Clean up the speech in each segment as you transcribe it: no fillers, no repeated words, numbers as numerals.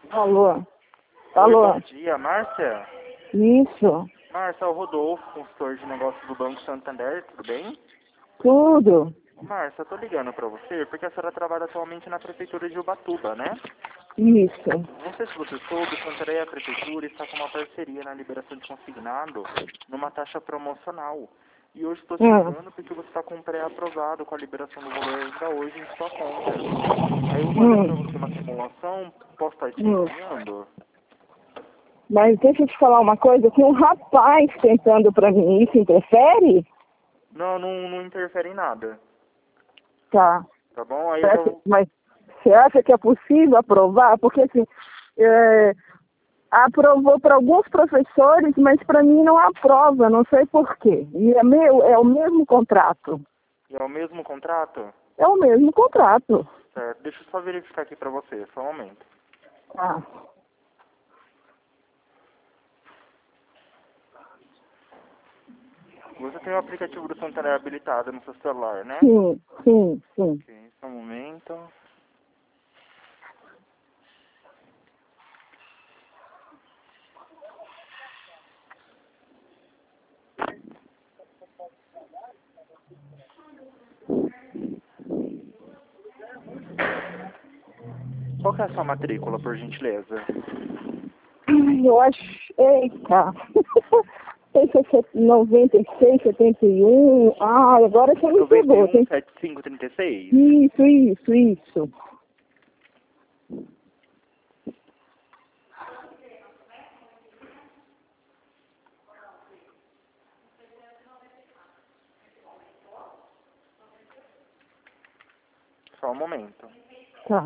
Alô? Oi, Alô? bom dia, Márcia? Isso. Márcia, é o Rodolfo, consultor de negócios do Banco Santander, tudo bem? Tudo. Márcia, eu tô ligando pra você porque a senhora trabalha atualmente na prefeitura de Ubatuba, né? Isso. Não sei se você soube, o Santander e a prefeitura está com uma parceria na liberação de consignado numa taxa promocional. E hoje estou te Ah, ligando porque você está com um pré-aprovado com a liberação do valor ainda hoje em sua conta. Aí eu vou fazer para hum, você uma simulação, posso estar te hum. enviando? Mas deixa eu te falar uma coisa, tem um rapaz tentando pra mim, isso interfere? Não, não interfere em nada, Tá. tá bom? Aí eu já vou... Mas você acha que é possível aprovar? Porque assim, aprovou para alguns professores, mas para mim não aprova, não sei por quê. E é o mesmo contrato. E é o mesmo contrato? É o mesmo contrato. Certo, deixa eu só verificar aqui pra você, só um momento. Ah, Você tem o aplicativo do Santander habilitado no seu celular, né? sim, sim, sim. Ok, só um momento. Qual que é a sua matrícula, por gentileza? Ai, eu acho. Eita! Esse é 96, 71. Ah, agora você me pegou. 91 7536? Isso. Só um momento. Tá.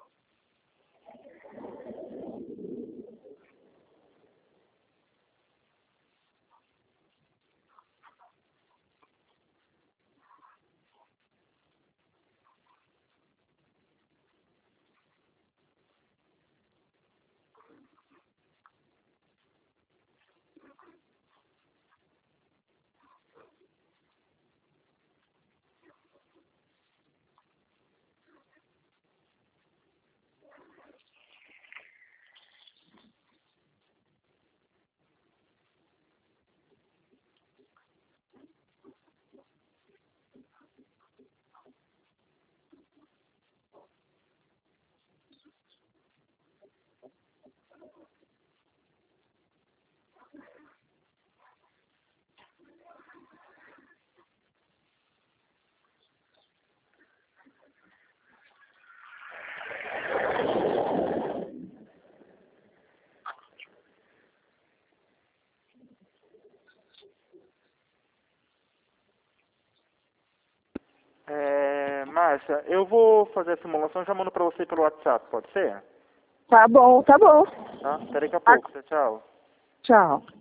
Márcia, eu vou fazer a simulação, já mando pra você pelo WhatsApp, pode ser? Tá bom, tá bom. Tá? Até daqui a Ah, pouco, tchau, tchau. tchau.